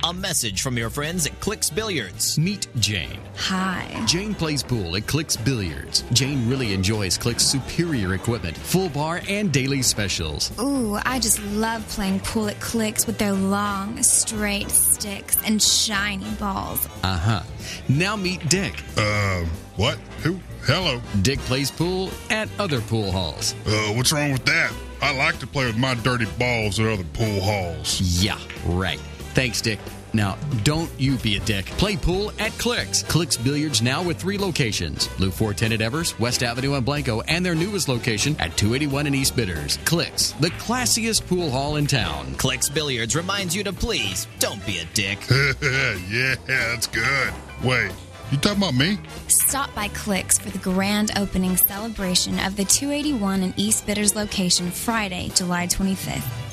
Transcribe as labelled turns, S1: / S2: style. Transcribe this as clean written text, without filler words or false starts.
S1: A message from your friends at Clicks Billiards.
S2: Meet Jane.
S3: Hi.
S2: Jane plays pool at Clicks Billiards. Jane really enjoys Clicks' superior equipment, full bar, and daily specials.
S3: Ooh, I just love playing pool at Clicks with their long, straight sticks and shiny balls.
S2: Uh-huh. Now meet Dick.
S4: What? Who? Hello.
S2: Dick plays pool at other pool halls.
S4: What's wrong with that? I like to play with my dirty balls at other pool halls.
S2: Yeah, right. Thanks, Dick. Now, don't you be a dick. Play pool at Clicks. Clicks Billiards now with 3 locations. Blue 410 at Evers, West Avenue in Blanco, and their newest location at 281 in East Bidders. Clicks, the classiest pool hall in town.
S1: Clicks Billiards reminds you to please don't be a dick.
S4: Yeah, that's good. Wait, you talking about me?
S3: Stop by Clicks for the grand opening celebration of the 281 in East Bidders location Friday, July 25th.